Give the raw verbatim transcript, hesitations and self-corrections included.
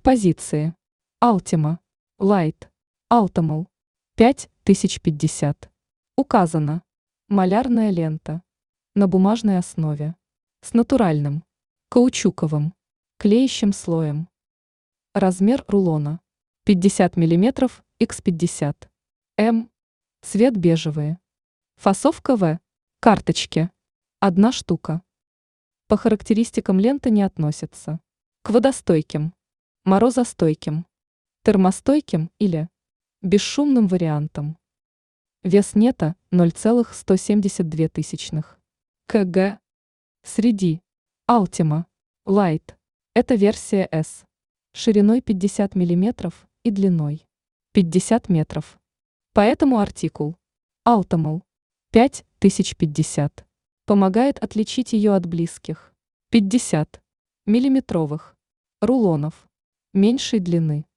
позиции Altima, Light, Altamol пять тысяч пятьдесят. Указано: малярная лента на бумажной основе с натуральным каучуковым клеящим слоем. Размер рулона пятьдесят миллиметров икс пятьдесят эм. Цвет бежевый. Фасовка В. Карточки. Одна штука. По характеристикам лента не относится к водостойким, морозостойким, термостойким или бесшумным вариантам. Вес нета ноль целых сто семьдесят две тысячных кг. Среди Altima, Light это версия S, шириной пятьдесят миллиметров и длиной пятьдесят метров. Поэтому артикул Altamol пять тысяч пятьдесят помогает отличить ее от близких пятьдесят миллиметровых рулонов меньшей длины.